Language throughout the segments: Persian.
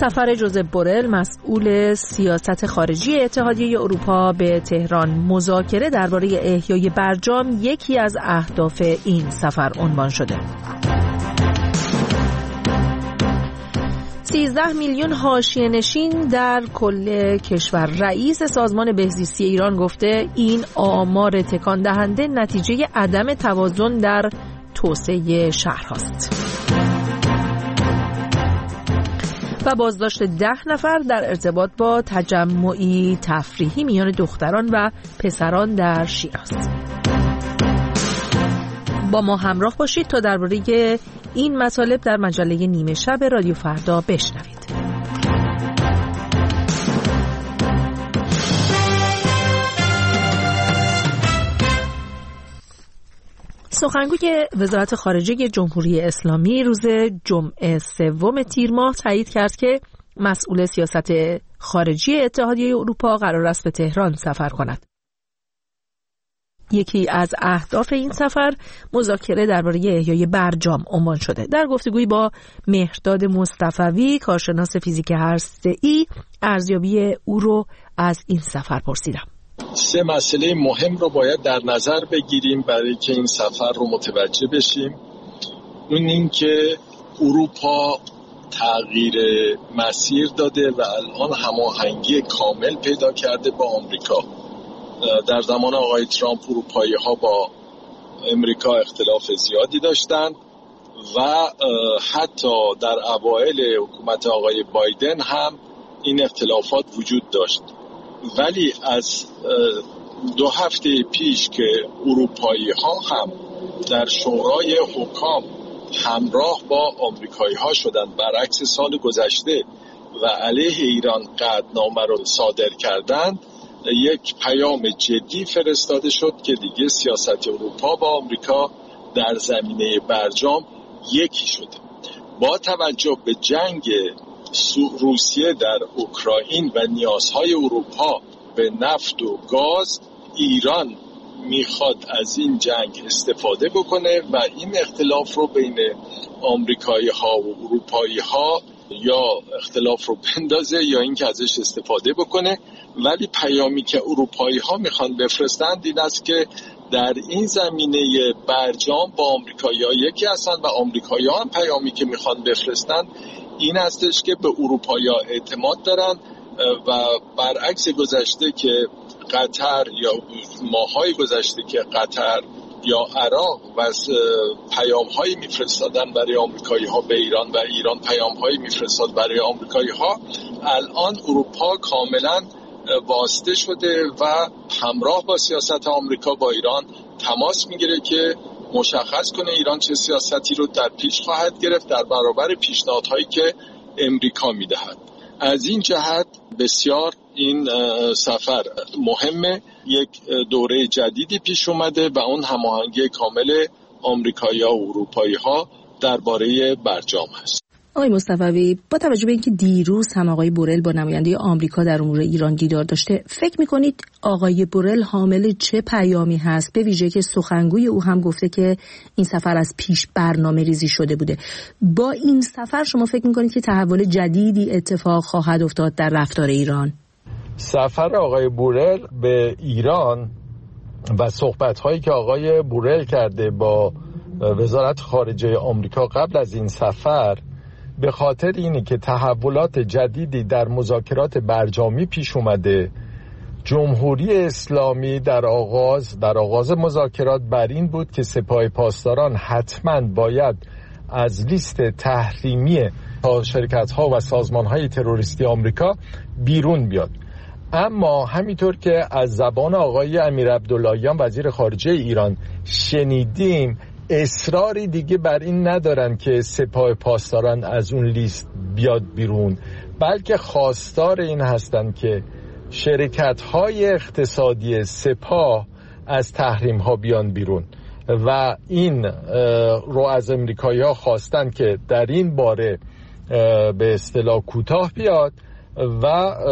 سفر جوزپ بورل مسئول سیاست خارجی اتحادیه اروپا به تهران، مذاکره درباره احیای برجام یکی از اهداف این سفر عنوان شده. 13 میلیون حاشیه‌نشین در کل کشور. رئیس سازمان بهزیستی ایران گفته این آمار تکان دهنده نتیجه عدم توازن در توسعه شهرهاست. و بازداشت 10 نفر در ارتباط با تجمعی تفریحی میان دختران و پسران در شیراز. با ما همراه باشید تا درباره این مطالب در مجله نیمه شب رادیو فردا بشنوید. سخنگوی وزارت خارجه جمهوری اسلامی روز جمعه 3 تیر ماه تایید کرد که مسئول سیاست خارجی اتحادیه اروپا قرار است به تهران سفر کند. یکی از اهداف این سفر مذاکره درباره احیای برجام عنوان شده. در گفتگویی با مهرداد مصطفوی، کارشناس فیزیک هسته‌ای، ارزیابی او رو از این سفر پرسیدم. 3 مسئله مهم رو باید در نظر بگیریم برای که این سفر رو متوجه بشیم. اون این که اروپا تغییر مسیر داده و الان هماهنگی کامل پیدا کرده با آمریکا. در زمان آقای ترامپ اروپایی‌ها با امریکا اختلاف زیادی داشتند و حتی در اوایل حکومت آقای بایدن هم این اختلافات وجود داشت. ولی از 2 هفته پیش که اروپایی‌ها هم در شورای حکام همراه با آمریکایی‌ها شدند، برعکس سال گذشته و علیه ایران قطعنامه را صادر کردند، یک پیام جدی فرستاده شد که دیگه سیاست اروپا با آمریکا در زمینه برجام یکی شده. با توجه به جنگ روسیه در اوکراین و نیازهای اروپا به نفت و گاز، ایران میخواد از این جنگ استفاده بکنه و این اختلاف رو بین آمریکایی ها و اروپایی ها یا اختلاف رو بندازه یا اینکه ازش استفاده بکنه. ولی پیامی که اروپایی ها میخوان بفرستند این است که در این زمینه برجام با آمریکایی ها یکی هستند و آمریکایی ها هم پیامی که میخوان بفرستند این هستش که به اروپایی ها اعتماد دارن و برعکس گذشته که قطر یا ماهای گذشته که قطر یا عراق و پیام‌هایی میفرستادن برای آمریکایی‌ها به ایران و ایران پیام‌هایی میفرستاد برای آمریکایی‌ها، الان اروپا کاملا واسطه شده و همراه با سیاست آمریکا با ایران تماس میگیره که مشخص کنه ایران چه سیاستی رو در پیش خواهد گرفت در برابر پیشنهادهایی که امریکا میدهد. از این جهت بسیار این سفر مهمه. یک دوره جدیدی پیش اومده و اون هماهنگی کامل آمریکایی‌ها و اروپایی‌ها درباره برجام هست. آقای مصطفوی، با توجه به اینکه دیروز هم آقای بورل با نماینده آمریکا در امور ایران دیدار داشته، فکر می‌کنید آقای بورل حامل چه پیامی هست؟ به ویژه که سخنگوی او هم گفته که این سفر از پیش برنامه‌ریزی شده بوده. با این سفر شما فکر می‌کنید که تحول جدیدی اتفاق خواهد افتاد در رفتار ایران؟ سفر آقای بورل به ایران و صحبت‌هایی که آقای بورل کرده با وزارت خارجه آمریکا قبل از این سفر به خاطر اینه که تحولات جدیدی در مذاکرات برجامی پیش اومده. جمهوری اسلامی در آغاز مذاکرات بر این بود که سپاه پاسداران حتماً باید از لیست تحریمی شرکت‌ها و سازمان‌های تروریستی آمریکا بیرون بیاد. اما همینطور که از زبان آقای امیر عبداللهیان وزیر خارجه ایران شنیدیم، اصراری دیگه بر این ندارن که سپاه پاسداران از اون لیست بیاد بیرون، بلکه خواستار این هستن که شرکت‌های اقتصادی سپاه از تحریم‌ها بیان بیرون و این رو از امریکایی‌ها خواستن که در این باره به اصطلاح کوتاه بیاد و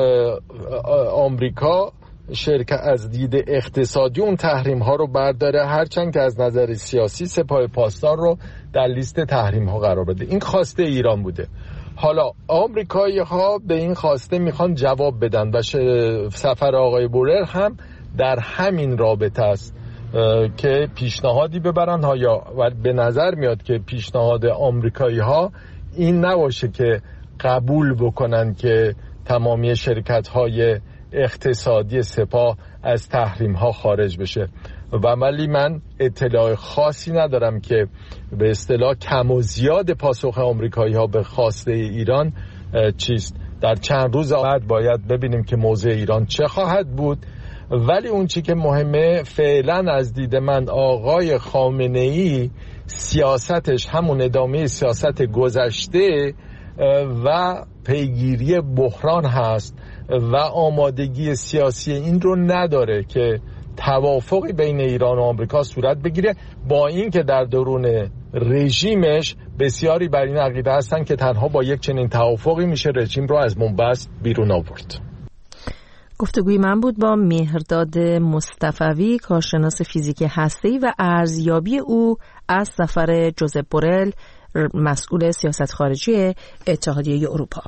آمریکا از دید اقتصادی اون تحریم ها رو برداره، هرچند که از نظر سیاسی سپاه پاسدار رو در لیست تحریم ها قرار بده. این خواسته ایران بوده. حالا آمریکایی ها به این خواسته میخوان جواب بدن و سفر آقای بورل هم در همین رابطه است که پیشنهادی ببرن ها، یا به نظر میاد که پیشنهاد آمریکایی ها این نباشه که قبول بکنن که تمامی شرکت های اقتصادی سپاه از تحریم ها خارج بشه. و ولی من اطلاع خاصی ندارم که به اصطلاح کم و زیاد پاسخ آمریکایی ها به خواسته ایران چیست. در چند روز بعد باید ببینیم که موضع ایران چه خواهد بود. ولی اون چی که مهمه فعلا از دید من آقای خامنه‌ای سیاستش همون ادامه سیاست گذشته و پیگیری بحران هست و آمادگی سیاسی این رو نداره که توافقی بین ایران و آمریکا صورت بگیره، با این که در درون رژیمش بسیاری بر این عقیده هستن که تنها با یک چنین توافقی میشه رژیم رو از بنبست بیرون آورد. گفتگوی من بود با مهرداد مصطفوی، کارشناس فیزیک هسته‌ای و ارزیابی او از سفر جوزپ بورل، مسئول سیاست خارجی اتحادیه اروپا.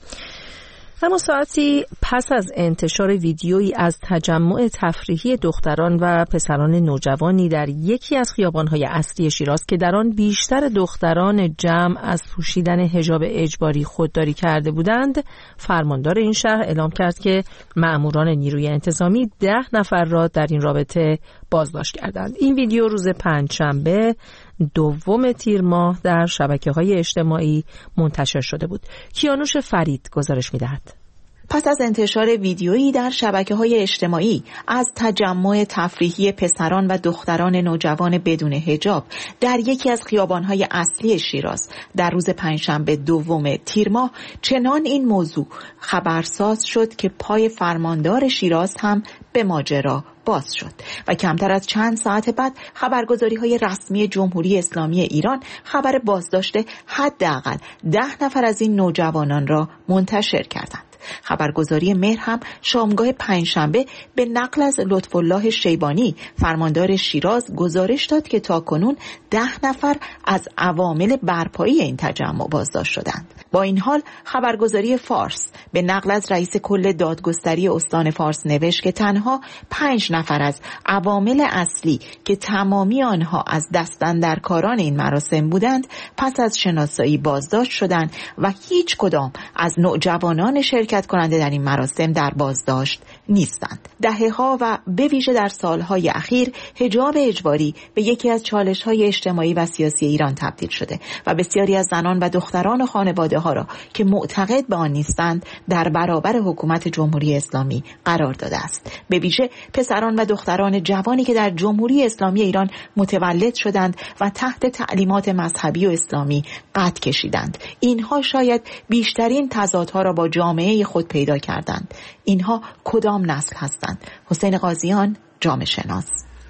اما ساعتی پس از انتشار ویدیویی از تجمع تفریحی دختران و پسران نوجوانی در یکی از خیابان‌های اصلی شیراز که در آن بیشتر دختران جمع از پوشیدن حجاب اجباری خودداری کرده بودند، فرماندار این شهر اعلام کرد که مأموران نیروی انتظامی 10 نفر را در این رابطه بازداشت کردند. این ویدیو روز پنجشنبه 2 تیر ماه در شبکه‌های اجتماعی منتشر شده بود. کیانوش فرید گزارش می‌دهد. پس از انتشار ویدیویی در شبکه‌های اجتماعی از تجمع تفریحی پسران و دختران نوجوان بدون حجاب در یکی از خیابان‌های اصلی شیراز در روز پنجشنبه 2 تیر ماه، چنان این موضوع خبرساز شد که پای فرماندار شیراز هم به ماجرا باز شد و کمتر از چند ساعت بعد خبرگزاری‌های رسمی جمهوری اسلامی ایران خبر بازداشت حداقل 10 نفر از این نوجوانان را منتشر کردند. خبرگزاری مهر هم شامگاه پنجشنبه به نقل از لطف‌الله شیبانی، فرماندار شیراز، گزارش داد که تاکنون 10 نفر از عوامل برپایی این تجمع بازداشت شدند. با این حال خبرگزاری فارس به نقل از رئیس کل دادگستری استان فارس نوشت که تنها 5 نفر از عوامل اصلی که تمامی آنها از دستاندرکاران این مراسم بودند پس از شناسایی بازداشت شدند و هیچ کدام از نوجوانان شرکت کننده در این مراسم در بازداشت نیستند. دهه‌ها و به ویژه در سالهای اخیر حجاب اجباری به یکی از چالش‌های اجتماعی و سیاسی ایران تبدیل شده و بسیاری از زنان و دختران و خانواده‌ها را که معتقد به آن نیستند در برابر حکومت جمهوری اسلامی قرار داده است. به ویژه پسران و دختران جوانی که در جمهوری اسلامی ایران متولد شدند و تحت تعلیمات مذهبی و اسلامی قد کشیدند. اینها شاید بیشترین تضادها را با جامعه خود پیدا کردند. اینها کدام نسل هستند؟ حسین قاضیان، جامعه شناس.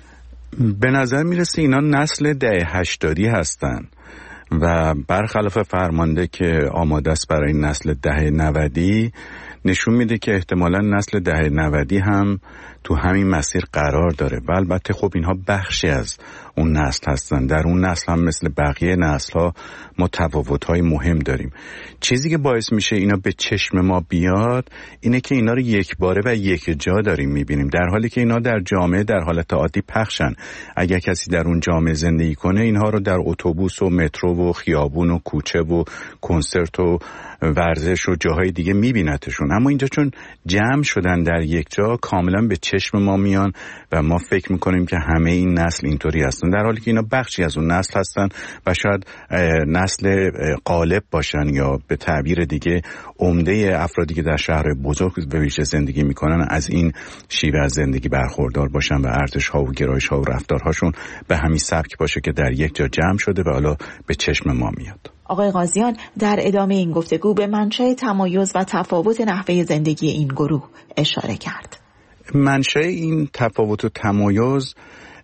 به نظر میرسه اینا نسل دهه 80 هستند و برخلاف فرمانده که آماده است برای نسل دهه 90 نشون میده که احتمالاً نسل دهه 90 هم تو همین مسیر قرار داره و البته خب اینها بخشی از اون نسل هستن. در اون نسل هم مثل بقیه نسل ها ما تفاوت‌های مهم داریم. چیزی که باعث میشه اینا به چشم ما بیاد اینه که اینا رو یک باره و یک جا داریم میبینیم، در حالی که اینا در جامعه در حالت عادی پخشن. اگر کسی در اون جامعه زندگی کنه اینها رو در اتوبوس و مترو و خیابون و کوچه و کنسرت و ورزش و جاهای دیگه میبینتشون، اما اینجا چون جمع شدن در یک جا کاملا به چشم ما میان و ما فکر میکنیم که همه این نسل اینطوری هستن، در حالی که اینا بخشی از اون نسل هستن و شاید نسل غالب باشن یا به تعبیر دیگه عمده افرادی که در شهر بزرگ به ویژه زندگی میکنن از این شیوه از زندگی برخوردار باشن و ارزش ها و گرایش ها و رفتارهاشون به همین سبک باشه که در یک جا جمع شده و حالا به چشم ما میاد. آقای قاضیان در ادامه این گفتگو به منشأ تمایز و تفاوت نحوه زندگی این گروه اشاره کرد. منشأ این تفاوت و تمایز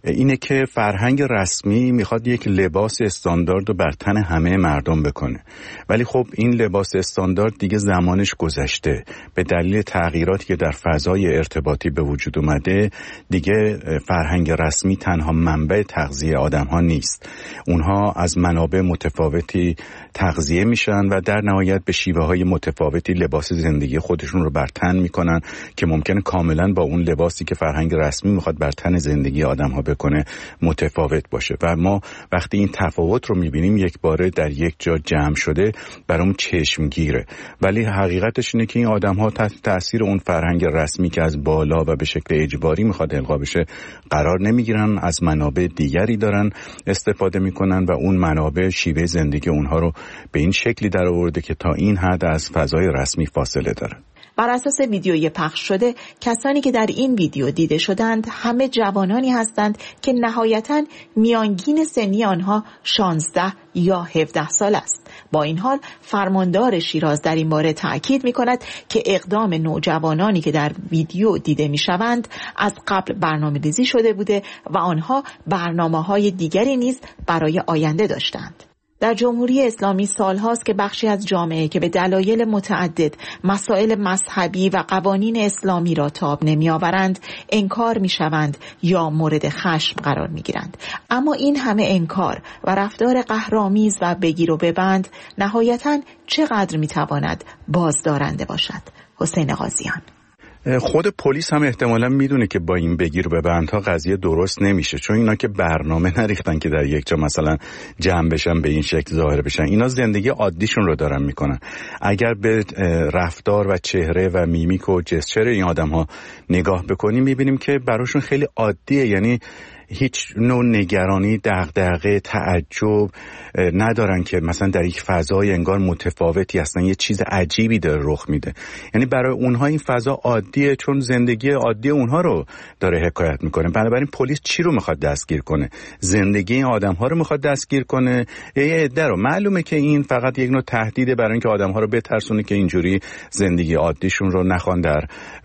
اینه که فرهنگ رسمی میخواد یک لباس استاندارد رو بر تن همه مردم بکنه، ولی خب این لباس استاندارد دیگه زمانش گذشته. به دلیل تغییراتی که در فضای ارتباطی به وجود اومده دیگه فرهنگ رسمی تنها منبع تغذیه آدم ها نیست. اونها از منابع متفاوتی تغذیه میشن و در نهایت به شیوه های متفاوتی لباس زندگی خودشون رو بر تن میکنن که ممکنه کاملا با اون لباسی که فرهنگ رسمی میخواد بر تن زندگی آدم ها بکنه متفاوت باشه. و ما وقتی این تفاوت رو میبینیم یک باره در یک جا جمع شده برام چشمگیره، ولی حقیقتش اینه که این آدم ها تحت تاثیر اون فرهنگ رسمی که از بالا و به شکل اجباری میخواد القا بشه قرار نمیگیرن، از منابع دیگری دارن استفاده میکنن و اون منابع شیوه زندگی اونها رو به این شکلی در آورده که تا این حد از فضای رسمی فاصله داره. بر اساس ویدیوی پخش شده، کسانی که در این ویدیو دیده شدند همه جوانانی هستند که نهایتاً میانگین سنی آنها 16 یا 17 سال است. با این حال فرماندار شیراز در این باره تأکید می‌کند که اقدام نوجوانانی که در ویدیو دیده می‌شوند از قبل برنامه‌ریزی شده بوده و آنها برنامه‌های دیگری نیز برای آینده داشتند. در جمهوری اسلامی سالهاست که بخشی از جامعه که به دلایل متعدد مسائل مذهبی و قوانین اسلامی را تاب نمی‌آورند انکار می‌شوند یا مورد خشم قرار می‌گیرند. اما این همه انکار و رفتار قهرآمیز و بگیر و ببند نهایتاً چقدر می‌تواند بازدارنده باشد؟ حسین قاضیان. خود پلیس هم احتمالاً میدونه که با این بگیر و ببندها قضیه درست نمیشه، چون اینا که برنامه نریختن که در یک جا مثلا جمع بشن به این شکل ظاهر بشن. اینا زندگی عادیشون رو دارن میکنن. اگر به رفتار و چهره و میمیک و جسچر این آدم‌ها نگاه بکنیم میبینیم که براشون خیلی عادیه، یعنی هیچ نوع نگرانی، دغدغه، تعجب ندارن که مثلا در یک فضای انگار متفاوتی هستن، یه چیز عجیبی داره رخ میده. یعنی برای اونها این فضا عادیه، چون زندگی عادی اونها رو داره حکایت میکنه. بنابراین پلیس چی رو میخواد دستگیر کنه؟ زندگی این آدم‌ها رو میخواد دستگیر کنه؟ یه عده رو. معلومه که این فقط یک نوع تهدیده برای اینکه آدم‌ها رو بترسونه که اینجوری زندگی عادیشون رو نخوان در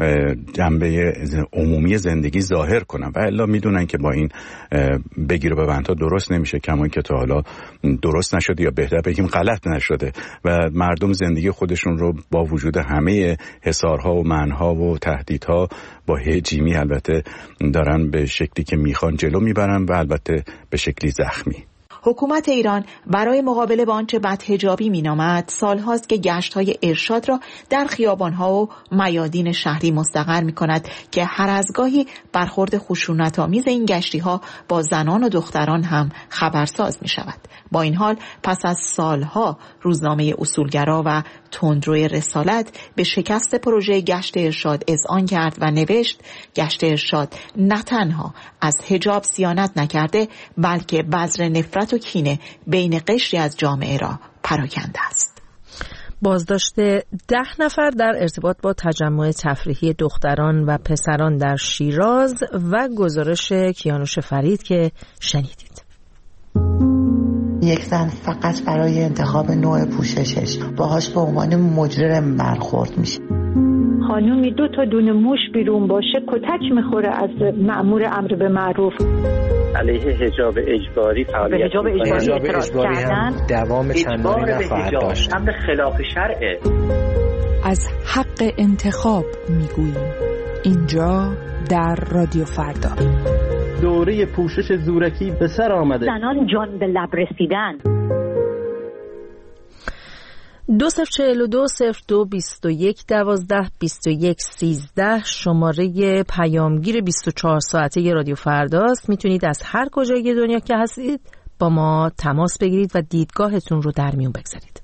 جنبه عمومی زندگی ظاهر کنن، و الا میدونن که با این بگیر و ببندها درست نمیشه، کما که تا حالا درست نشده یا بهتر بگیم غلط نشده و مردم زندگی خودشون رو با وجود همه حصارها و منعها و تهدیدها با هجیمی البته دارن به شکلی که میخوان جلو میبرن و البته به شکلی زخمی. حکومت ایران برای مقابله با آنچه بدحجابی مینامد سالهاست که گشت‌های ارشاد را در خیابان‌ها و میادین شهری مستقر می‌کند که هر از گاهی برخورد خشونت‌آمیز این گشتی‌ها با زنان و دختران هم خبرساز می‌شود. با این حال پس از سالها روزنامه اصولگرا و تندروی رسالت به شکست پروژه گشت ارشاد اذعان کرد و نوشت گشت ارشاد نه تنها از حجاب صیانت نکرده بلکه بذر نفرت و کینه بین قشری از جامعه را پراکنده است. بازداشت 10 نفر در ارتباط با تجمع تفریحی دختران و پسران در شیراز و گزارش کیانوش فرید که شنیدید. یک زن فقط برای انتخاب نوع پوششش باهاش به عنوان مجرم برخورد میشه. خانومی 2 تا دونه موش بیرون باشه کتک میخوره از مأمور امر به معروف. علیه حجاب اجباری فعالیت حجاب اجباری هم دوام چندانی نخواهد داشت. امر خلاف شرعه. از حق انتخاب میگوییم اینجا در رادیو فردا. دوره پوشش زورکی به سر آمده. زنان جان به لب رسیدن. 2042-02-21-12-21-13 شماره پیامگیر 24 ساعته رادیو فرداست. میتونید از هر کجای دنیا که هستید با ما تماس بگیرید و دیدگاهتون رو در میون بگذارید.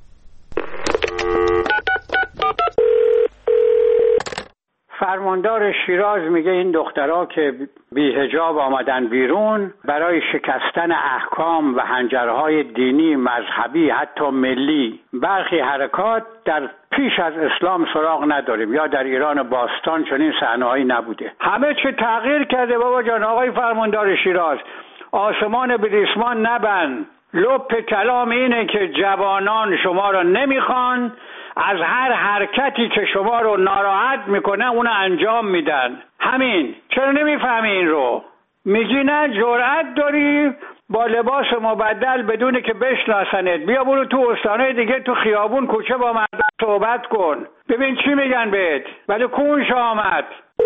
فرماندار شیراز میگه این دخترها که بی حجاب آمدن بیرون برای شکستن احکام و حنجرهای دینی، مذهبی، حتی ملی برخی حرکات در پیش از اسلام سراغ نداریم یا در ایران باستان چنین صحنه‌هایی نبوده. همه چی تغییر کرده بابا جان. آقای فرماندار شیراز آسمان به ریسمان نبند. لپ کلام اینه که جوانان شما رو نمیخوان، از هر حرکتی که شما رو ناراحت میکنه اونو انجام میدن. همین. چرا نمیفهمی این رو؟ میگی نه جرأت داری با لباس مبدل بدون که بشناسنت بیا برو تو استانه دیگه تو خیابون کوچه با مردم صحبت کن ببین چی میگن بهت. ولی کونش آمد.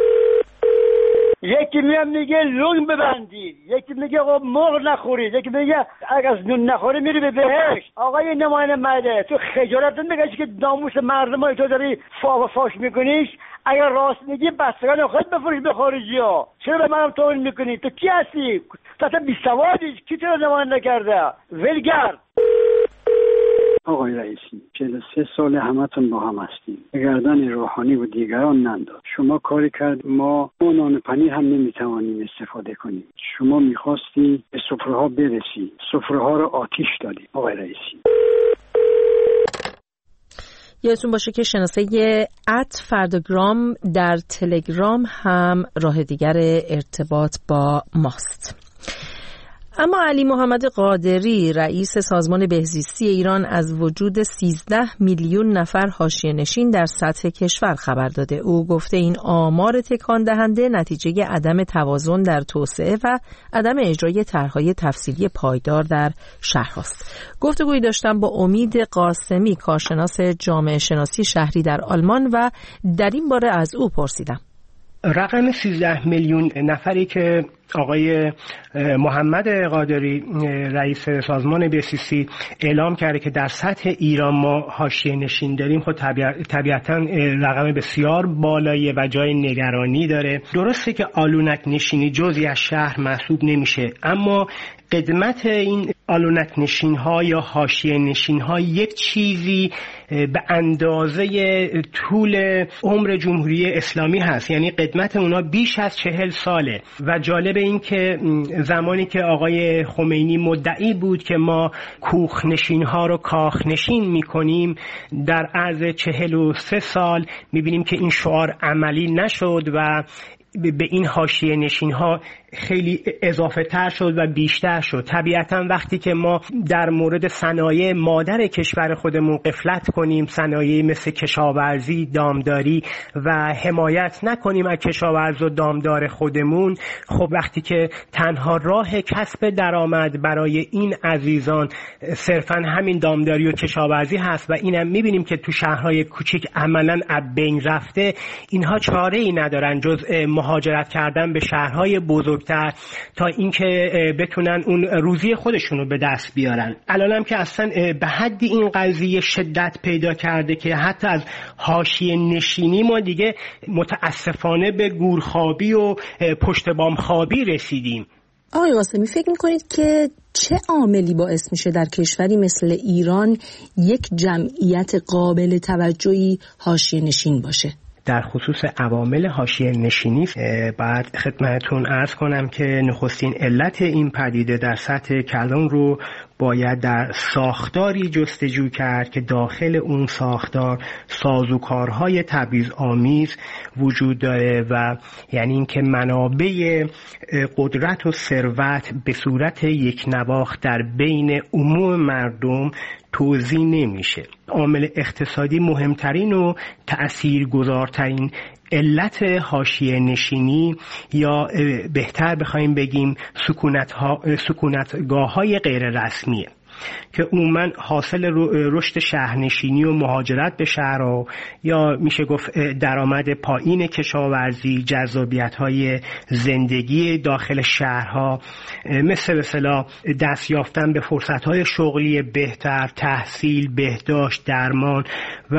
یکی میگه لون ببندید، یکی میگه آقا مرغ نخورید، یکی میگه اگه از نون نخوری میری به بهشت. آقای نماینده مده تو خجالت نمیکشی که ناموس مردم تو داری فاش میکنیش؟ اگر راست میگی بستگان خود بفروش به خارجی ها، چرا به منم توهین میکنی؟ تو کی هستی؟ تو اصلا بیسوادی، کی تو رو نماینده کرده؟ ولگرد. آقای رئیسی 43 سال همتون با هم هستیم. به گردن روحانی و دیگران ننداز. شما کاری کرد ما نان پنیر هم نمیتوانیم استفاده کنیم. شما میخواستی به سفره ها برسی، سفره ها رو آتیش دادی. آقای رئیسی یادتون باشه که شناسه @فرداگرام در تلگرام هم راه دیگر ارتباط با ماست. اما علی محمد قادری رئیس سازمان بهزیستی ایران از وجود 13 میلیون نفر حاشیه‌نشین در سطح کشور خبر داده. او گفته این آمار تکان دهنده نتیجه عدم توازن در توسعه و عدم اجرای طرح‌های تفصیلی پایدار در شهرهاست. گفتگویی داشتم با امید قاسمی کارشناس جامعه شناسی شهری در آلمان و در این باره از او پرسیدم. رقم 13 میلیون نفری که آقای محمد قادری رئیس سازمان بهزیستی اعلام کرده که در سطح ایران ما حاشیه نشین داریم، خب طبیعتاً رقم بسیار بالایی و جای نگرانی داره. درسته که آلونک نشینی جزئی از شهر محسوب نمیشه، اما قدمت این آلونک نشین ها یا حاشیه نشین ها یک چیزی به اندازه طول عمر جمهوری اسلامی هست، یعنی قدمت اونا بیش از 40 ساله. و جالب این که زمانی که آقای خمینی مدعی بود که ما کوخ نشین ها رو کاخ نشین میکنیم، در عرض 43 سال میبینیم که این شعار عملی نشد و به این حاشیه نشین ها خیلی اضافه تر شد و بیشتر شد. طبیعتا وقتی که ما در مورد صنایع مادر کشور خودمون غفلت کنیم، صنایع مثل کشاورزی، دامداری و حمایت نکنیم از کشاورز و دامدار خودمون، خب وقتی که تنها راه کسب درآمد برای این عزیزان صرفا همین دامداری و کشاورزی هست و اینم میبینیم که تو شهرهای کوچیک عملا از بین رفته، اینها چاره ای ندارن جز مهاجرت کردن به شهرهای بزرگتر تا اینکه بتونن اون روزی خودشونو به دست بیارن. الانم که اصلا به حدی این قضیه شدت پیدا کرده که حتی از حاشیه نشینی ما دیگه متاسفانه به گورخوابی و پشت بام خوابی رسیدیم. آقای قاسمی فکر میکنید که چه عاملی باعث میشه در کشوری مثل ایران یک جمعیت قابل توجهی حاشیه نشین باشه؟ در خصوص عوامل حاشیه نشینی بعد خدمتتون عرض کنم که نخستین علت این پدیده در سطح کلان رو باید در ساختاری جستجو کرد که داخل اون ساختار سازوکارهای تبعیض‌آمیز وجود داره و یعنی اینکه منابع قدرت و ثروت به صورت یک نواخت در بین عموم مردم توزیع نمیشه. عامل اقتصادی مهمترین و تأثیرگذارترین علت حاشیه نشینی یا بهتر بخوایم بگیم سکونتگاه‌های غیر رسمیه که عموماً حاصل رشد شهرنشینی و مهاجرت به شهرها یا میشه گفت درآمد پایین کشاورزی، جذابیت‌های زندگی داخل شهرها مثل مثلا دست یافتن به فرصت‌های شغلی بهتر، تحصیل، بهداشت، درمان و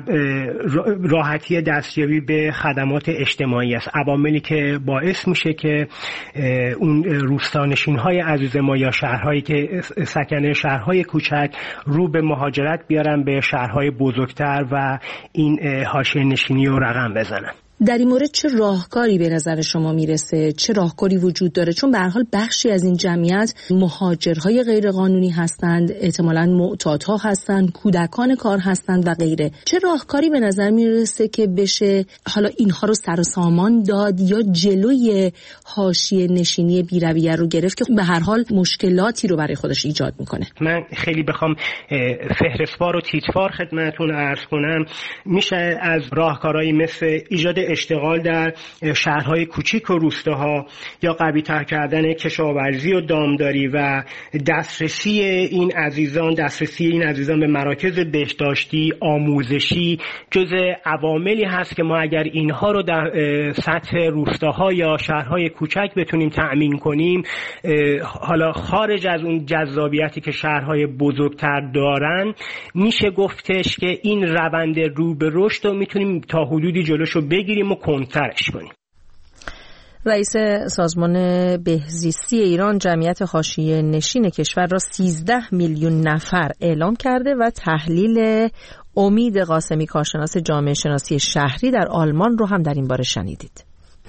راحتی دستیابی به خدمات اجتماعی است. عواملی که باعث میشه که اون روستانشین‌های عزیز ما یا شهرهایی که سکنه شهرهای کوچک رو به مهاجرت بیارن به شهرهای بزرگتر و این حاشیه نشینی رو رقم بزنن. در این مورد چه راهکاری به نظر شما میرسه؟ چه راهکاری وجود داره؟ چون به هر حال بخشی از این جمعیت مهاجرهای غیرقانونی هستند، احتمالاً معتادها هستند، کودکان کار هستند و غیره. چه راهکاری به نظر میرسه که بشه حالا اینها رو سر و سامان داد یا جلوی حاشیه نشینی بی‌رویه رو گرفت که به هر حال مشکلاتی رو برای خودش ایجاد میکنه؟ من خیلی بخوام فهرستوار و تیتوار خدمتتون عرض کنم، میشه از راهکارهایی مثل ایجاد اشتغال در شهرهای کوچیک و روستاها یا قوی‌تر کردن کشاورزی و دامداری و دسترسی این عزیزان به مراکز بهداشتی، آموزشی جزء عواملی هست که ما اگر اینها رو در سطح روستاها یا شهرهای کوچک بتونیم تأمین کنیم، حالا خارج از اون جذابیتی که شهرهای بزرگتر دارن، میشه گفتش که این روند رو به رشد رو میتونیم تا حدودی جلوشو بگیریم و کنترش کنیم. رئیس سازمان بهزیستی ایران جمعیت حاشیه نشین کشور را 13 میلیون نفر اعلام کرده و تحلیل امید قاسمی کارشناس جامعه شناسی شهری در آلمان رو هم در این باره شنیدید.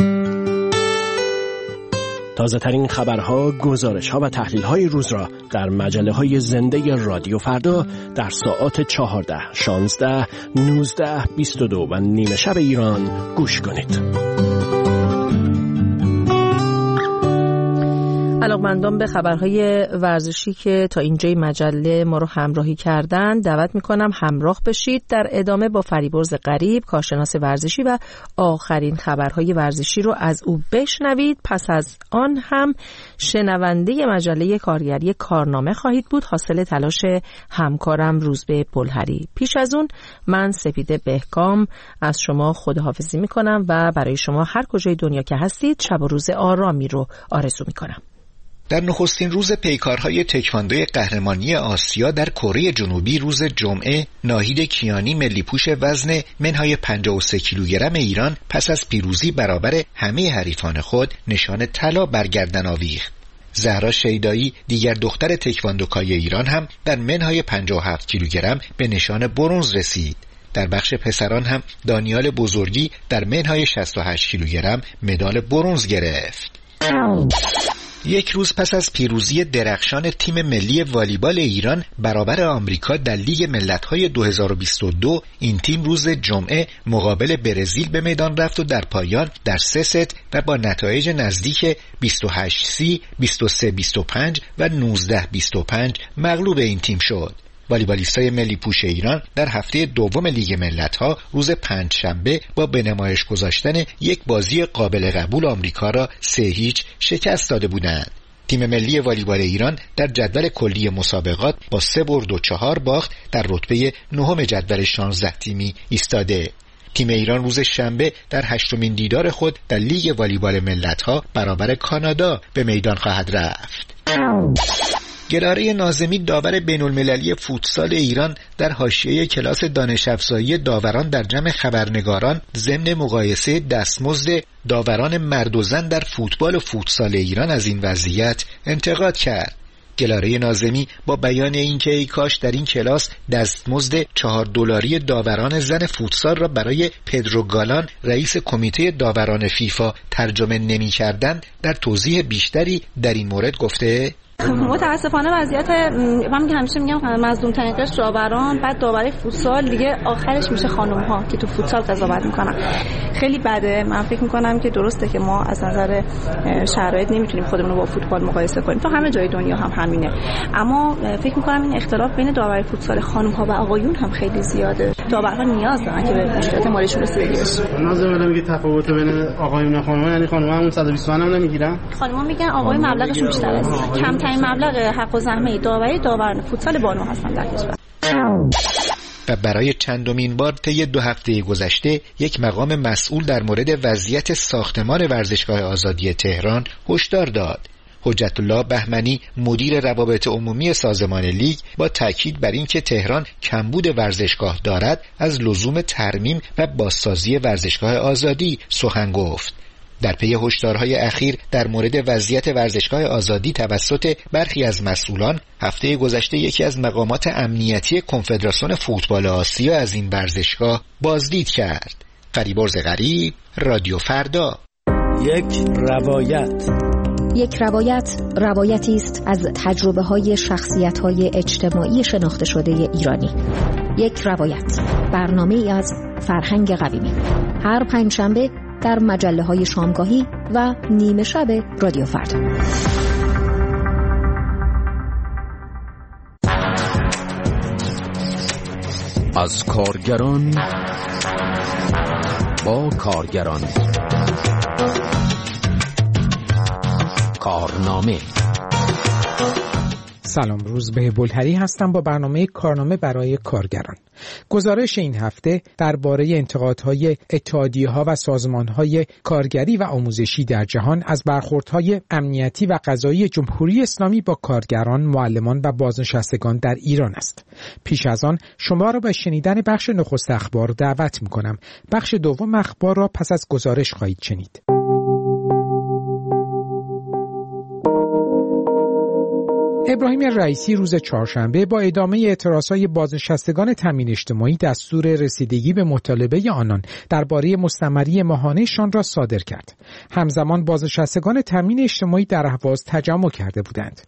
تازه ترین خبرها، گزارش‌ها و تحلیل‌های روز را در مجله‌های زنده رادیو فردا در ساعات 14, 16, 19, 22 و نیمه شب ایران گوش کنید. علاقمندان به خبرهای ورزشی که تا اینجای مجله ما رو همراهی کردن دعوت میکنم همراه بشید. در ادامه با فریبرز غریب، کارشناس ورزشی، و آخرین خبرهای ورزشی رو از او بشنوید. پس از آن هم شنونده مجله کارگری کارنامه خواهید بود، حاصل تلاش همکارم روزبه پلهری. پیش از اون من سپیده بهکام از شما خداحافظی میکنم و برای شما هر کجای دنیا که هستید شب و روز آرامی رو آرزو میکنم. در نخستین روز پیکارهای تکواندوی قهرمانی آسیا در کره جنوبی روز جمعه، ناهید کیانی ملی‌پوش وزن منهای 53 کیلوگرم ایران پس از پیروزی برابر همه حریفان خود نشان طلا بر گردن آویخت. زهرا شیدایی دیگر دختر تکواندوکای ایران هم در منهای 57 کیلوگرم به نشان برنز رسید. در بخش پسران هم دانیال بزرگی در منهای 68 کیلوگرم مدال برنز گرفت. یک روز پس از پیروزی درخشان تیم ملی والیبال ایران برابر آمریکا در لیگ ملت‌های 2022، این تیم روز جمعه مقابل برزیل به میدان رفت و در پایان در 3 ست و با نتایج نزدیک 28-30، 23-25 و 19-25 مغلوب این تیم شد. والیبالیستای ملی پوش ایران در هفته دوم لیگ ملت‌ها روز پنجشنبه با به نمایش گذاشتن یک بازی قابل قبول آمریکا را 3-0 شکست داده بودند. تیم ملی والیبال ایران در جدول کلی مسابقات با 3 برد و 4 باخت در رتبه 9 جدول 16 تیمی ایستاده. تیم ایران روز شنبه در 8مین دیدار خود در لیگ والیبال ملت‌ها برابر کانادا به میدان خواهد رفت. گلاره ناظمی داور بین‌المللی فوتسال ایران در حاشیه کلاس دانش افزایی داوران در جمع خبرنگاران ضمن مقایسه دستمزد داوران مرد و زن در فوتبال و فوتسال ایران از این وضعیت انتقاد کرد. گلاره ناظمی با بیان اینکه ای کاش در این کلاس دستمزد $4 داوران زن فوتسال را برای پدرو گالان رئیس کمیته داوران فیفا ترجمه نمی‌کردند، در توضیح بیشتری در این مورد گفته: متاسفانه وضعیت من همیشه میگم مظلوم ترین قشر داوران، بعد داوری فوتسال دیگه آخرش میشه خانم ها که تو فوتسال قضاوت میکنن. خیلی بده. من فکر میکنم که درسته که ما از نظر شرایط نمیتونیم خودمون رو با فوتبال مقایسه کنیم، تو همه جای دنیا هم همینه، اما فکر میکنم این اختلاف بین داوری فوتسال خانم ها و آقایون هم خیلی زیاده. داورها نیاز دارن که به مشکلات مالشون رسیدگی بشه. نظر میگه تفاوت بین آقایون و خانم ها، یعنی خانم ها اون 120 تومن هم نمیگیرن، خانم ها میگن آقای مبلغشون بیشتر است. کمترین مبلغ حق و زحمه داوران فوتسال بانو هستن در کشور. و برای چندمین بار طی 2 هفته گذشته یک مقام مسئول در مورد وضعیت ساختمان ورزشگاه آزادی تهران هشدار داد. حجت الله بهمنی مدیر روابط عمومی سازمان لیگ با تاکید بر اینکه تهران کمبود ورزشگاه دارد از لزوم ترمیم و بازسازی ورزشگاه آزادی سخن گفت. در پی هشدارهای اخیر در مورد وضعیت ورزشگاه آزادی توسط برخی از مسئولان، هفته گذشته یکی از مقامات امنیتی کنفدراسیون فوتبال آسیا از این ورزشگاه بازدید کرد. فریبرز غریب، رادیو فردا. یک روایت روایتی است از تجربه‌های شخصیت‌های اجتماعی شناخته شده ایرانی. یک روایت، برنامه‌ای از فرهنگ قویمی. هر پنجشنبه در مجله‌های شامگاهی و نیمه شب رادیو فردا. از کارگران با کارگران. کارنامه. سلام، روزبه بلهری هستم با برنامه کارنامه برای کارگران. گزارش این هفته درباره انتقادهای اتحادیه‌ها و سازمان‌های کارگری و آموزشی در جهان از برخوردهای امنیتی و قضایی جمهوری اسلامی با کارگران، معلمان و بازنشستگان در ایران است. پیش از آن شما را به شنیدن بخش نخست اخبار دعوت می‌کنم. بخش دوم اخبار را پس از گزارش خواهید شنید. ابراهیم رئیسی روز چهارشنبه با ادامه اعتراضهای بازنشستگان تامین اجتماعی دستور رسیدگی به مطالبه آنان درباره مستمری ماهانه‌شان را صادر کرد. همزمان بازنشستگان تامین اجتماعی در اهواز تجمع کرده بودند.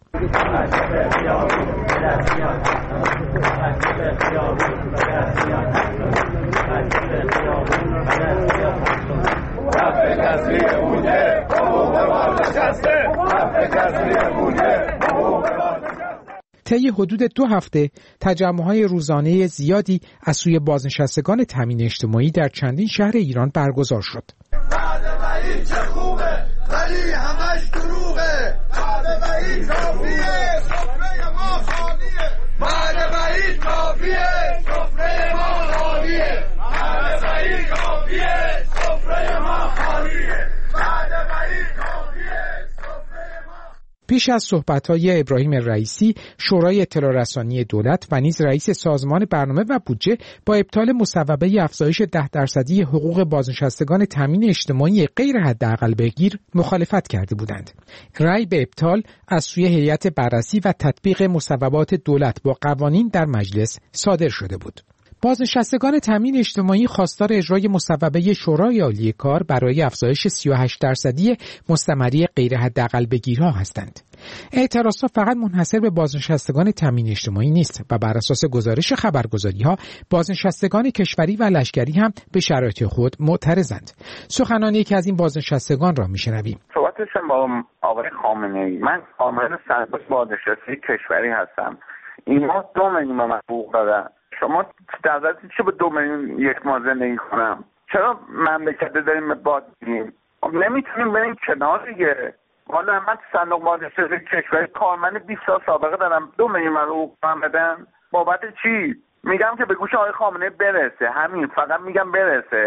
طی حدود 2 هفته تجمع‌های روزانه زیادی از سوی بازنشستگان تامین اجتماعی در چندین شهر ایران برگزار شد. بعد بعید چه خوبه ولی همش دروغه. بعد بعید کافیه سفره ما خالیه. بعد بعید کافیه سفره ما خالیه. بعد بعید کافیه سفره ما خالیه. بعد بعید کافیه. پیش از صحبت‌های ابراهیم رئیسی، شورای اطلاع رسانی دولت و نیز رئیس سازمان برنامه و بودجه با ابطال مصوبه افزایش 10% حقوق بازنشستگان تامین اجتماعی غیر حداقل بگیر مخالفت کرده بودند. رأی به ابطال از سوی هیئت بررسی و تطبیق مصوبات دولت با قوانین در مجلس صادر شده بود. بازنشستگان تامین اجتماعی خواستار اجرای مصوبه شورای عالی کار برای افزایش 38% مستمری غیر حداقل بگیرها هستند. اعتراضات فقط منحصر به بازنشستگان تامین اجتماعی نیست و بر اساس گزارش خبرگزاری‌ها بازنشستگان کشوری و لشکری هم به شرایط خود معترضند. سخنان یکی از این بازنشستگان را میشنویم. صحبتشم با آقای خامنه‌ای. من عامل سرباز بازنشسته کشوری هستم. اینا 2 میلیون حقوق دارن. شما در ازی چه به 2 میلیون یک ماه زندگی کنم؟ چرا مملکت داریم باد میدیم؟ نمیتونیم بریم کنار دیگه. والا من صندوق بازنشسته کشوری کارمند 20 سال سابقه دارم. 2 میلیون من حقوق بدن بابت چی؟ میگم که به گوش آقای خامنه‌ای برسه. همین، فقط میگم برسه.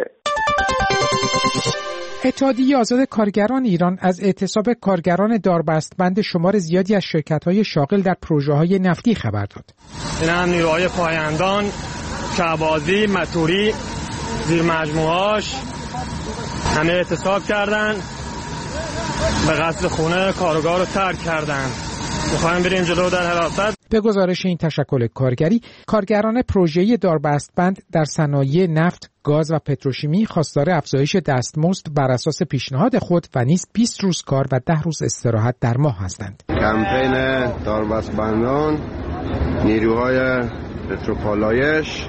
اتحادیه آزاد کارگران ایران از اعتصاب کارگران داربستبند شمار زیادی از شرکت‌های شاغل در پروژه‌های نفتی خبر داد. این هم نیروهای پایندان، شهبازی، متوری، زیر مجموعهاش همه اعتصاب کردن، به قصد خونه کارگار رو ترک کردن. می‌خوایم بریم جلو در حراست. به گزارش این تشکل کارگری، کارگران پروژه‌ای داربستبند در صنایع نفت، گاز و پتروشیمی خواستار افزایش دستمزد بر اساس پیشنهاد خود و نیز 20 روز کار و 10 روز استراحت در ماه هستند. کمپین داربستبندان، نیروهای پتروپالایش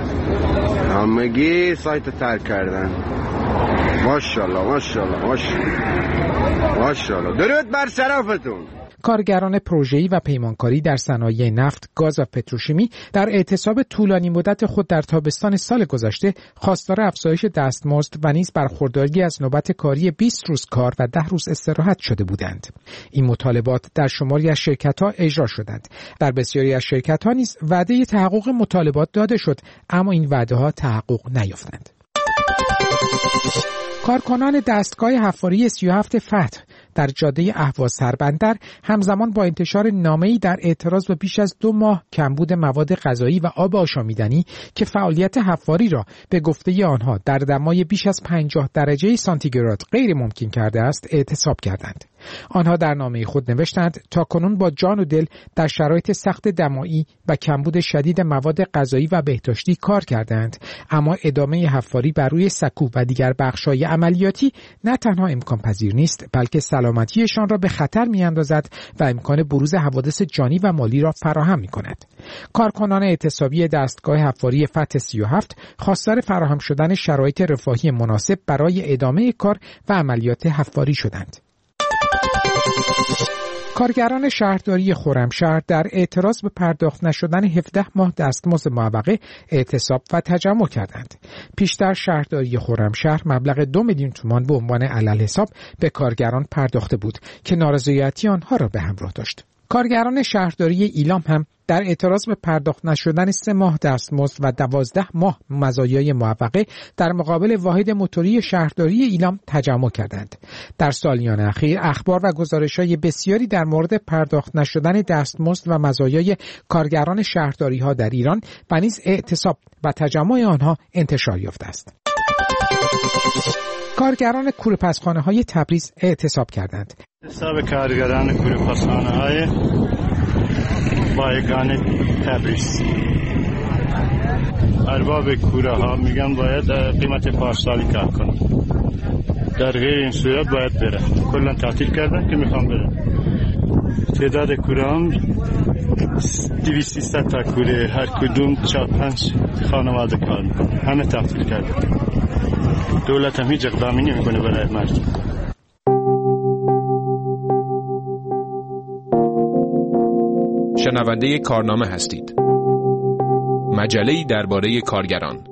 همگی سایت ترک کردن. ماشاءالله ماشاءالله ماشاءالله. درود بر شرفتون. کارگران پروژه‌ای و پیمانکاری در صنایع نفت، گاز و پتروشیمی در اعتصاب طولانی مدت خود در تابستان سال گذشته خواستار افزایش دستمزد و نیز برخورداری از نوبت کاری 20 روز کار و 10 روز استراحت شده بودند. این مطالبات در شماری از شرکت‌ها اجرا شدند. در بسیاری از شرکت‌ها نیز وعده تحقق مطالبات داده شد، اما این وعده‌ها تحقق نیافتند. کارکنان دستگاه حفاری 37 فتح در جاده اهواز سربندر همزمان با انتشار نامه‌ای در اعتراض به بیش از 2 ماه کمبود مواد غذایی و آب آشامیدنی که فعالیت حفاری را به گفته آنها در دمای بیش از 50 درجه سانتیگراد غیر ممکن کرده است اعتصاب کردند. آنها در نامه خود نوشتند تاکنون با جان و دل در شرایط سخت دمایی و کمبود شدید مواد غذایی و بهداشتی کار کردند، اما ادامه حفاری بر روی سکو و دیگر بخش‌های عملیاتی نه تنها امکان پذیر نیست، بلکه سلامتیشان را به خطر می‌اندازد و امکان بروز حوادث جانی و مالی را فراهم می‌کند. کارکنان اعتصابی دستگاه حفاری فتح 37 خواستار فراهم شدن شرایط رفاهی مناسب برای ادامه کار و عملیات حفاری شدند. کارگران شهرداری خرمشهر در اعتراض به پرداخت نشدن 17 ماه دستمزد معوقه اعتصاب و تجمع کردند. پیشتر شهرداری خرمشهر مبلغ 2 میلیون تومان به عنوان عللحساب به کارگران پرداخته بود که نارضایتی آنها را به همراه داشت. کارگران شهرداری ایلام هم در اعتراض به پرداخت نشدن 3 ماه دستمزد و 12 ماه مزایای معوقه در مقابل واحد موتوری شهرداری ایلام تجمع کردند. در سالیان اخیر اخبار و گزارش‌های بسیاری در مورد پرداخت نشدن دستمزد و مزایای کارگران شهرداری‌ها در ایران و نیز اعتصاب و تجمع آنها انتشار یافته است. کارگران کوره‌پزخانه‌های تبریز اعتصاب کردند. حساب کارگران کوره‌پزخانه‌های بایگان تبریز، ارباب کوره ها میگن باید قیمت پارسالی کار کنن، در غیر این صورت باید بره. کلا تعطیل کردن که میخوام بره. تعداد کوره هم 200 تا کوره، هر کدوم 4-5 خانواده کار میکنه، همه تعطیل کردن. دولت هم هیچ اقدامی نمیکنه برای مردم. شنونده کارنامه هستید. مجله‌ای درباره کارگران.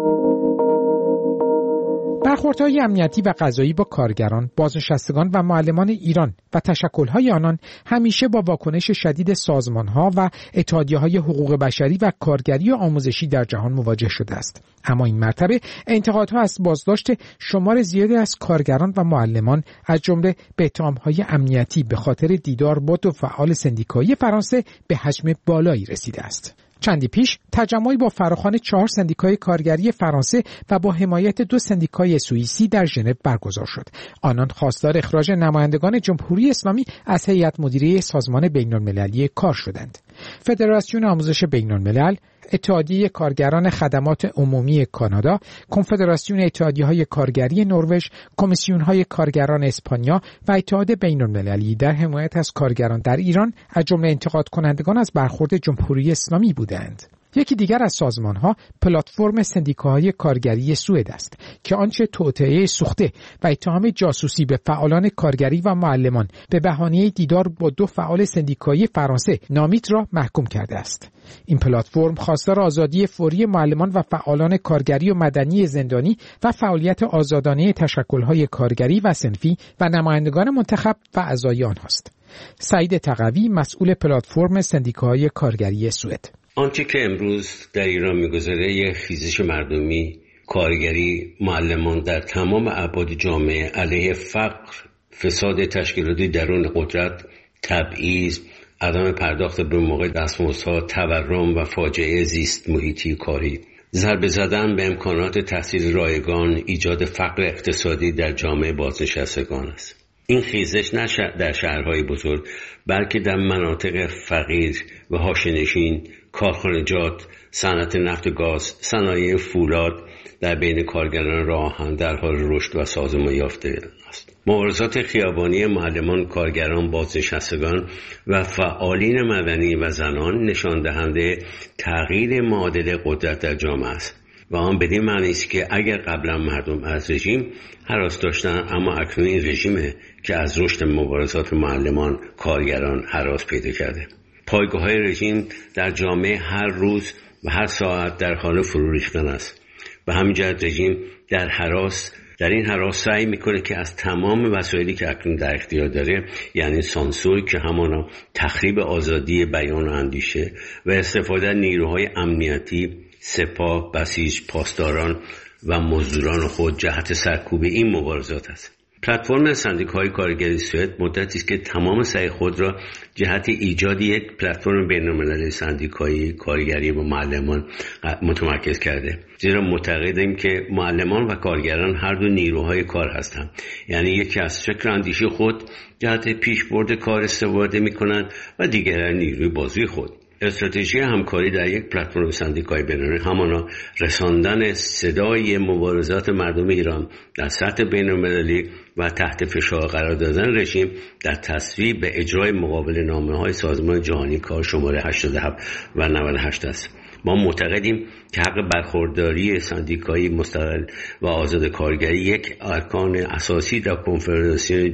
برخوردهای امنیتی و قضایی با کارگران، بازنشستگان و معلمان ایران و تشکل‌های آنان همیشه با واکنش شدید سازمان‌ها و اتحادیه‌های حقوق بشری و کارگری و آموزشی در جهان مواجه شده است. اما این مرتبه انتقادها از بازداشت شمار زیادی از کارگران و معلمان از جمله به اتهام‌های امنیتی به خاطر دیدار با 2 فعال سندیکایی فرانسه به حجم بالایی رسیده است. چندی پیش تجمعی با فراخوان 4 سندیکای کارگری فرانسه و با حمایت 2 سندیکای سوئیسی در ژنو برگزار شد. آنان خواستار اخراج نمایندگان جمهوری اسلامی از هیئت مدیره سازمان بین‌المللی کار شدند. فدراسیون آموزش بین‌الملل، اتحادیه کارگران خدمات عمومی کانادا، کنفدراسیون اتحادیه‌های کارگری نروژ، کمیسیون‌های کارگران اسپانیا و اتحاد بین‌المللی در حمایت از کارگران در ایران از جمله انتقاد کنندگان از برخورد جمهوری اسلامی بودند. یکی دیگر از سازمان‌ها پلتفرم سندیکاهای کارگری سوئد است که آنچه توطئه سوخته و اتهام جاسوسی به فعالان کارگری و معلمان به بهانه دیدار با 2 فعال سندیکایی فرانسه نامید را محکوم کرده است. این پلتفرم خواستار آزادی فوری معلمان و فعالان کارگری و مدنی زندانی و فعالیت آزادانه تشکل‌های کارگری و صنفی و نمایندگان منتخب و اعضای آنهاست. سعید تقوی، مسئول پلتفرم سندیکاهای کارگری سوئد: آنچه که امروز در ایران می‌گذره یک خیزش مردمی، کارگری، معلمان در تمام ابعاد جامعه علیه فقر، فساد تشکیلاتی درون قدرت، تبعیض، عدم پرداخت به موقع دستمزدها، تورم و فاجعه زیست محیطی کاری، ضربه زدن به امکانات تحصیل رایگان، ایجاد فقر اقتصادی در جامعه بازنشستگان است. این خیزش نه در شهرهای بزرگ بلکه در مناطق فقیر و حاشیه‌نشین، کارخانجات، صنعت نفت و گاز، صنایع فولاد در بین کارگران راه آهن در حال رشد و سازمان یافته است. مبارزات خیابانی معلمان، کارگران، بازنشستگان و فعالین مدنی و زنان نشان دهنده تغییر معادله قدرت در جامعه است و آن بدین معنی است که اگر قبلا مردم از رژیم هراس داشتند، اما اکنون این رژیمه که از رشد مبارزات معلمان، کارگران هراس پیدا کرده. پایگاه‌های رژیم در جامعه هر روز و هر ساعت در حال فرو ریختن است. به همین جهت رژیم در این هراس سعی میکنه که از تمام وسایلی که اکنون در اختیار داره، یعنی سانسور که همانا تخریب آزادی بیان و اندیشه و استفاده از نیروهای امنیتی، سپاه، بسیج، پاسداران و مزدوران خود جهت سرکوب این مبارزات است. پلتفرم سندیکاهای کارگری سوئد مدتی است که تمام سعی خود را جهت ایجاد یک پلتفرم بین‌المللی سندیکایی کارگری و معلمان متمرکز کرده، زیرا معتقدیم که معلمان و کارگران هر دو نیروهای کار هستند، یعنی یکی از فکر اندیشی خود جهت پیشبرد کار استفاده می‌کنند و دیگر نیروی بازوی خود. استراتژی همکاری در یک پلتفرم سندیکایی بین‌المللی همانا رساندن صدای مبارزات مردم ایران در سطح بین‌المللی و تحت فشار قرار دادن رژیم در تصویب به اجرای مقابل نامه‌های سازمان جهانی کار شماره 87 و 98 است. ما معتقدیم که حق برخورداری سندیکایی مستقل و آزاد کارگری یک ارکان اساسی در کنفرانسیون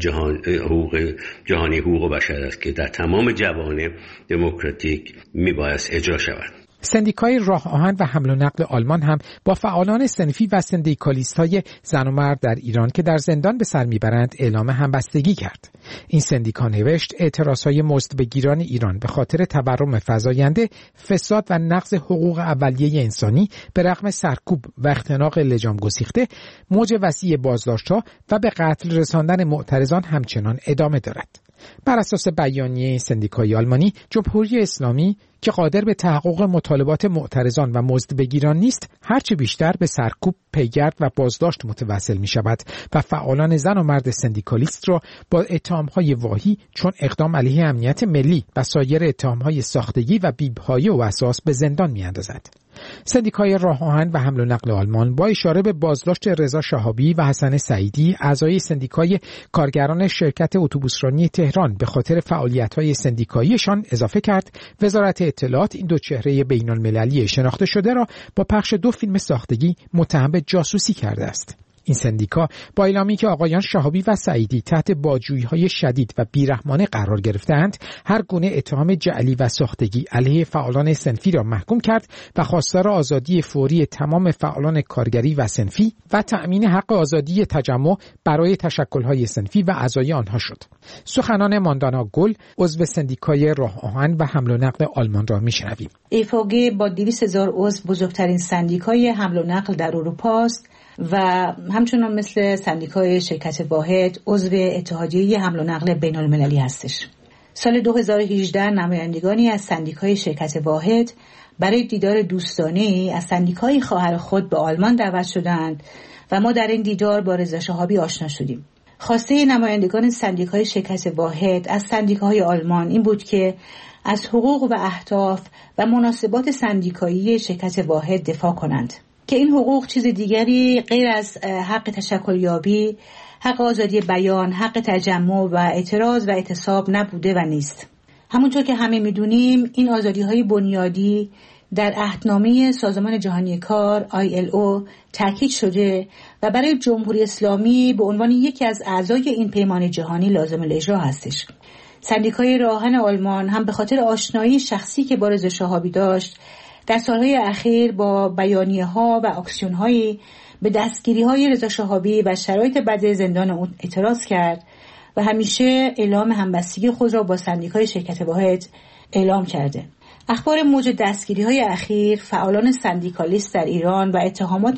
جهانی حقوق بشر است که در تمام جوامع دموکراتیک میبایست اجرا شود. سندیکای راه آهن و حمل و نقل آلمان هم با فعالان صنفی و سندیکالیست‌های زن و مرد در ایران که در زندان به سر میبرند اعلام همبستگی کرد. این سندیکا نوشت اعتراضهای مزدبگیران ایران به خاطر تورم فزاینده، فساد و نقض حقوق اولیه انسانی به رغم سرکوب و اختناق لجام گسیخته، موج وسیع بازداشت‌ها و به قتل رساندن معترضان همچنان ادامه دارد. بر اساس بیانیه سندیکای آلمانی، جمهوری اسلامی که قادر به تحقق مطالبات معترضان و مزدبگیران نیست، هرچه بیشتر به سرکوب، پیگرد و بازداشت متوسل می شود و فعالان زن و مرد سندیکالیست را با اتهامهای واهی چون اقدام علیه امنیت ملی و سایر اتهامهای ساختگی و بی‌پایه و اساس به زندان می اندازد. سندیکای راه آهن و حمل و نقل آلمان با اشاره به بازداشت رضا شهابی و حسن سعیدی، اعضای سندیکای کارگران شرکت اتوبوسرانی تهران، به خاطر فعالیت‌های سندیکاییشان اضافه کرد وزارت اطلاعات این دو چهره بین‌المللی شناخته شده را با پخش 2 فیلم ساختگی متهم به جاسوسی کرده است. این سندیکا با اعلامی که آقایان شهابی و سعیدی تحت بازجویی‌های شدید و بیرحمانه قرار گرفتند، هر گونه اتهام جعلی و ساختگی علیه فعالان صنفی را محکوم کرد و خواستار آزادی فوری تمام فعالان کارگری و صنفی و تأمین حق آزادی تجمع برای تشکل‌های صنفی و اعضای آنها شد. سخنان ماندانا گل، عضو سندیکای راه آهن و حمل و نقل آلمان را می‌شنویم. ایفاگه با 200,000 عضو بزرگترین سندیکای حمل و نقل در اروپا است و همچنان مثل سندیکای شرکت واحد عضو اتحادیه حمل و نقل بین المللی هستش. سال 2018 نمایندگانی از سندیکای شرکت واحد برای دیدار دوستانه از سندیکای خواهر خود به آلمان دعوت شدند و ما در این دیدار با رضا شهابی آشنا شدیم. خواسته نمایندگان سندیکای شرکت واحد از سندیکاهای آلمان این بود که از حقوق و اهداف و مناسبات سندیکایی شرکت واحد دفاع کنند که این حقوق چیز دیگری غیر از حق تشکل یابی، حق آزادی بیان، حق تجمع و اعتراض و اعتصاب نبوده و نیست. همونطور که همه میدونیم این آزادی‌های بنیادی در عهدنامه سازمان جهانی کار ILO تاکید شده و برای جمهوری اسلامی به عنوان یکی از اعضای این پیمان جهانی لازم الاجرا هستش. سندیکای راه آهن آلمان هم به خاطر آشنایی شخصی که با رضا شهابی داشت در سالهای اخیر با بیانیه‌ها و اکسیون‌هایی به دستگیری‌های رضا شهابی و شرایط بد زندان او اعتراض کرد و همیشه اعلام همبستگی خود را با سندیکای شرکت واحد اعلام کرده. اخبار موج دستگیری‌های اخیر فعالان سندیکالیست در ایران و اتهامات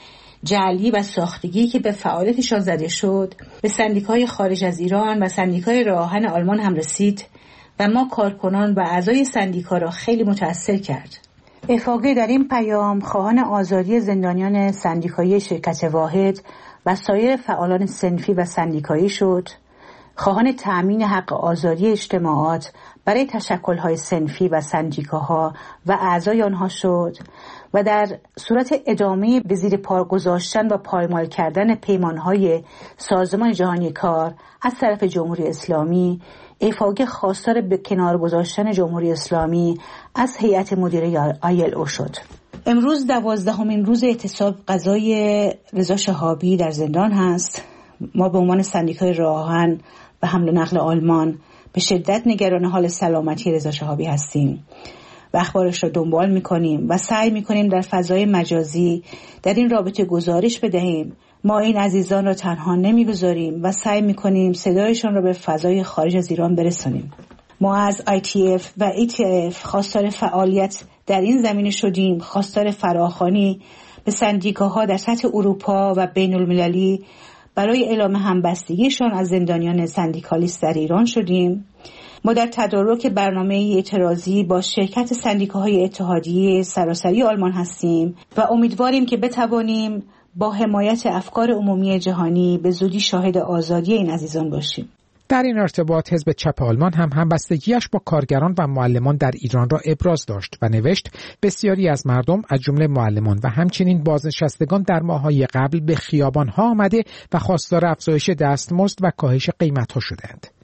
جعلی و ساختگی که به فعالیتشان زده شد به سندیکای خارج از ایران و سندیکای راه آهن آلمان هم رسید و ما کارکنان و اعضای سندیکا را خیلی متأثر کرد. افاقه در این پیام خواهان آزادی زندانیان سندیکایی شرکت واحد و سایر فعالان صنفی و سندیکایی شد، خواهان تأمین حق آزادی اجتماعات برای تشکل‌های صنفی و سندیکاها و اعضای آنها شد و در صورت ادامه به زیر پا گذاشتن و پایمال کردن پیمان‌های سازمان جهانی کار از طرف جمهوری اسلامی، افاقه خواستار به کنار گذاشتن جمهوری اسلامی از هیئت مدیره ILO شد. امروز 12مین روز اعتصاب قضای رضا شهابی در زندان هست. ما به عنوان سندیکای راه آهن و حمل و نقل آلمان به شدت نگران حال سلامتی رضا شهابی هستیم و اخبارش را دنبال می‌کنیم و سعی می‌کنیم در فضای مجازی در این رابطه گزارش بدهیم. ما این عزیزان را تنها نمی‌گذاریم و سعی می‌کنیم صدایشان را به فضای خارج از ایران برسانیم. ما از ITF و ETF خواستار فعالیت در این زمینه شدیم، خواستار فراخوانی به سندیکاها در سطح اروپا و بین المللی برای اعلام همبستگیشان از زندانیان سندیکالیست در ایران شدیم. ما در تدارک برنامه اعتراضی با شرکت سندیکاهای اتحادیه سراسری آلمان هستیم و امیدواریم که بتوانیم با حمایت افکار عمومی جهانی به زودی شاهد آزادی این عزیزان باشیم. در این ارتباط حزب چپ آلمان هم همبستگیش با کارگران و معلمان در ایران را ابراز داشت و نوشت بسیاری از مردم از جمله معلمان و همچنین بازنشستگان در ماه‌های قبل به خیابان‌ها آمده و خواستار افزایش دستمزد و کاهش قیمت‌ها شدند.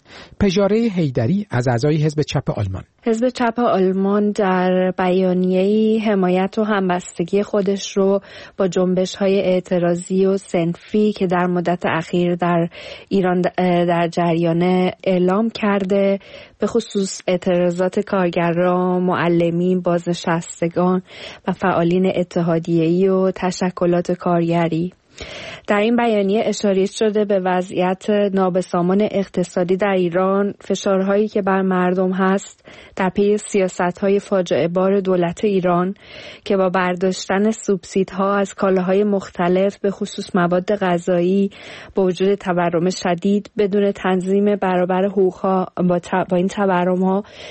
پژاره حیدری از اعضای حزب چپ آلمان. حزب چپ آلمان در بیانیه‌ای حمایت و همبستگی خودش رو با جنبش‌های اعتراضی و صنفی که در مدت اخیر در ایران در جریان اعلام کرده، به خصوص اعتراضات کارگران، معلمین، بازنشستگان و فعالین اتحادیه‌ای و تشکلات کارگری. در این بیانیه اشاره شده به وضعیت نابسامان اقتصادی در ایران، فشارهایی که بر مردم هست در پی سیاست‌های فاجعه بار دولت ایران که با برداشتن سوبسیدها از کالاهای مختلف به خصوص مواد غذایی با وجود تورم شدید بدون تنظیم برابر حقوق‌ها با این تورم‌ها